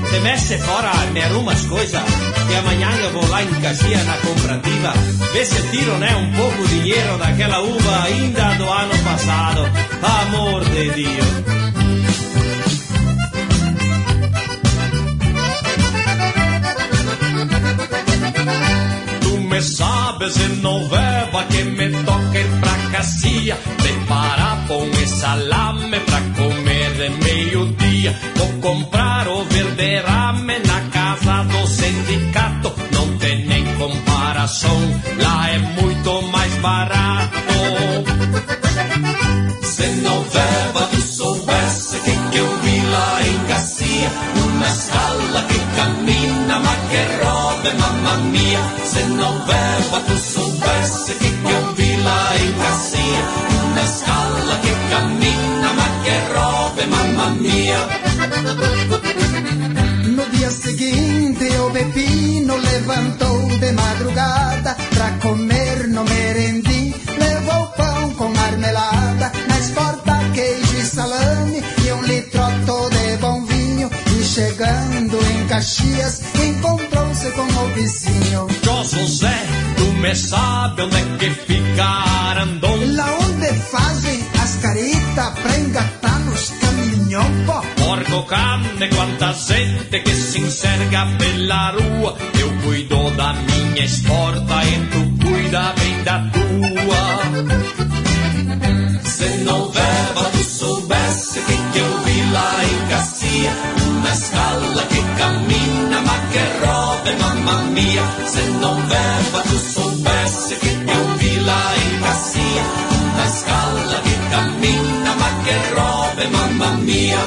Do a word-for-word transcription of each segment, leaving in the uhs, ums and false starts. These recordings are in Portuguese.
Se messe fora, me arruma as coisas, que amanhã eu vou lá em Caxias na comprativa, ver se tiro, né, um pouco de dinheiro daquela uva ainda do ano passado. Amor de Deus. Tu me sabes, Genoveva, que me toca ir pra Caxias, preparar pão e salame pra comer de meio-dia. Vou comprar o verderame na casa do sindicato, não tem nem comparação, lá é muito mais barato. Genoveva, tu soubesse que, que eu vi lá em Caxias, uma escala que camina, mas que roda, mamma mia. Genoveva, tu soubesse que, que eu vi lá em Caxias, uma escala que camina, mas que roda, mamma mia. No dia seguinte o Pepino levantou de madrugada pra comer no merendim. Levou pão com marmelada, nas portas queijo e salame e um litroto de bom vinho. E chegando em Caxias encontrou-se com o vizinho. Jó José, tu me sabe onde é que fica Arandom? Lá onde fazem as caritas pra engatar nos caminhão, pó. Porco cane, quanta gente que se enxerga pela rua. Eu cuido da minha esporta e tu cuida bem da tua. Genoveva, tu soubesse que, que eu vi lá em Caxias, uma escala que camina, mas que roda, mamma mia. Genoveva, tu soubesse que, que eu vi lá em Caxias, uma escala que camina, mas que roda, mamma mia.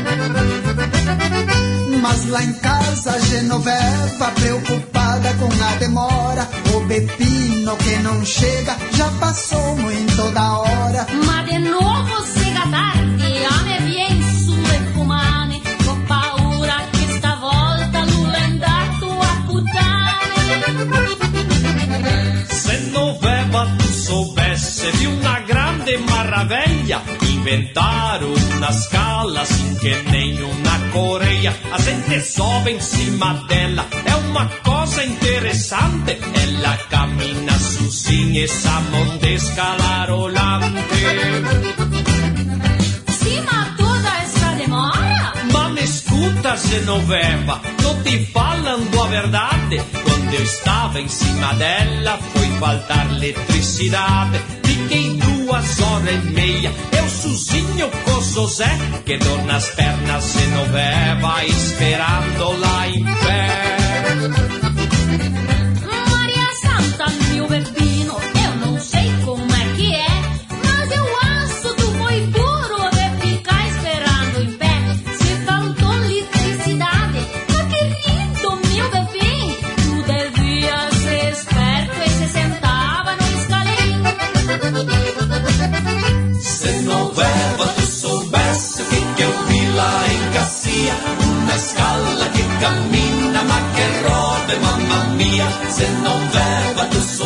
Mas lá em casa Genoveva, preocupada com a demora, o Pepino que não chega, já passou muito da hora. Ma de nuovo sega tardi, a me vien sulle fumane, ho paura che stavolta lui è andato a puttane. Genoveva, tu soubesse di una grande maraviglia, inventaram una scala assim que nem uma Coreia. A gente sobe em cima dela, é uma coisa interessante. Ela camina sozinha, essa mão de escalarolante. Sì, ma toda essa demora? Ma me escuta, Genoveva, tô te falando a verdade. Quando eu estava em cima dela, foi faltar eletricidade. Fiquei duas horas e meia, eu sozinho com José, quedou nas pernas Genoveva, esperando lá em pé. Maria Santa, meu Pepino, eu não sei como é que é, mas eu acho tu foi burro de ficar esperando em pé. Se faltou eletricidade, tá querido, meu Pepino, tu devia ser esperto e se sentava no escalinho. Genoveva, tu soubesse o que, que eu vi lá em Caxias, uma escala que camina, mas que roda, mamma mia. Genoveva, tu